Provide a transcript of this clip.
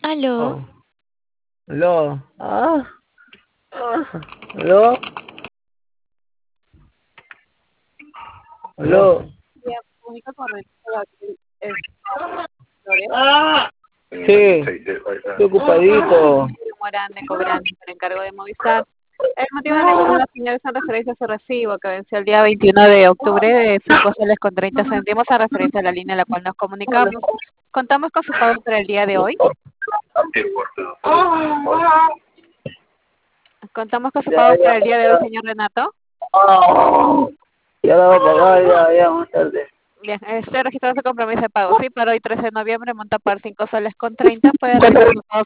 Aló, Oh, aló. Aló. Aló. Me comunica con Renato Gabriel, Flores. Sí, estoy ocupadito. Morán de Cobrante por encargo de Movistar. El motivo de la llamada, señor, es en referencia a su recibo que venció el día 21 de octubre de 5 soles con 30 céntimos a referencia a la línea a la cual nos comunicamos. Contamos con su pago para el día de hoy. Contamos con su Ya, pago ya, para el día de hoy, señor Renato. ah, ya la voy a pagar, ya, más tarde. Bien, estoy registrando su compromiso de pago. Sí, para hoy 13 de noviembre monta par 5 soles con 30. Puede realizar su pago